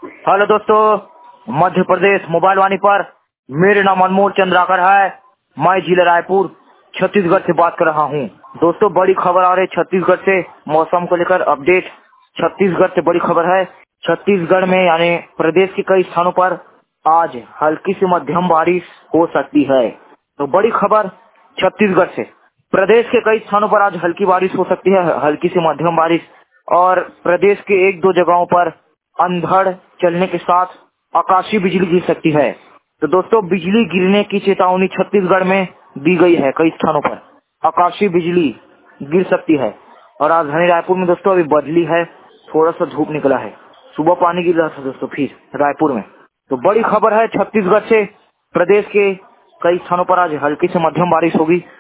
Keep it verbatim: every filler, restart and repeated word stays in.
Hello दोस्तों, Madhya Pradesh mobile वाणी पर मेरे नाम अनमोल चंद्राकर है। मैं जिला रायपुर छत्तीसगढ़ से बात कर रहा हूँ। दोस्तों, बड़ी खबर आ रही है छत्तीसगढ़ से मौसम को लेकर अपडेट। छत्तीसगढ़ से बड़ी खबर है। छत्तीसगढ़ में यानी प्रदेश के कई स्थानों पर आज हल्की से मध्यम बारिश हो सकती है। तो बड़ी खबर छत्तीसगढ़ से, प्रदेश के कई स्थानों पर आज हल्की बारिश हो सकती है, हल्की से मध्यम बारिश। और प्रदेश के एक दो जगहों पर अंधड़ चलने के साथ आकाशीय बिजली गिर सकती है। तो दोस्तों, बिजली गिरने की चेतावनी छत्तीसगढ़ में दी गई है। कई स्थानों पर आकाशीय बिजली गिर सकती है। और राजधानी रायपुर में दोस्तों अभी बदली है, थोड़ा सा धूप निकला है। सुबह पानी गिर रहा था दोस्तों फिर रायपुर में। तो बड़ी खबर है छत्तीसगढ़ से, प्रदेश के कई स्थानों पर आज हल्की से मध्यम बारिश होगी।